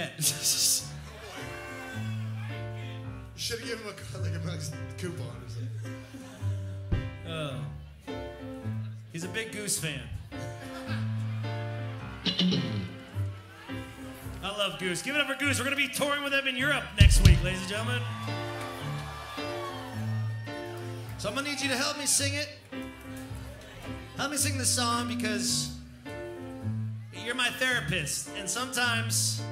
Should have given him a coupon or something. He's a big Goose fan. I love Goose. Give it up for Goose. We're going to be touring with them in Europe next week, ladies and gentlemen. So I'm going to need you to help me sing it. Help me sing the song because you're my therapist. And sometimes